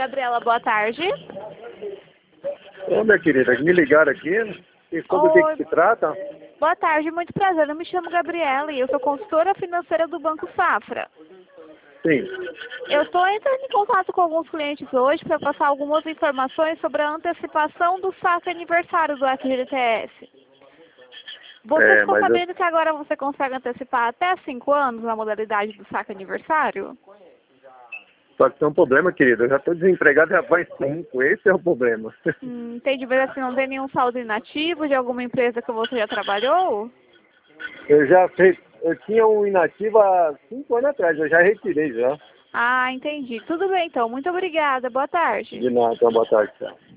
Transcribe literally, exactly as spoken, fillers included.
Gabriela, boa tarde. Ô, minha querida, me ligaram aqui. E sobre o que, que se trata? Boa tarde, muito prazer. Eu me chamo Gabriela e eu sou consultora financeira do Banco Safra. Sim. Eu estou entrando em contato com alguns clientes hoje para passar algumas informações sobre a antecipação do saque aniversário do F G T S. Você É, ficou mas eu- sabendo que agora você consegue antecipar até cinco anos na modalidade do saque aniversário? Só que tem um problema, querido. Eu já estou desempregado já faz cinco. Esse é o problema. Hum, entendi, mas assim, não tem nenhum saldo inativo de alguma empresa que você já trabalhou? Eu já fiz. Eu tinha um inativo há cinco anos atrás. Eu já retirei já. Ah, entendi. Tudo bem então. Muito obrigada. Boa tarde. De nada. Então, boa tarde, tchau.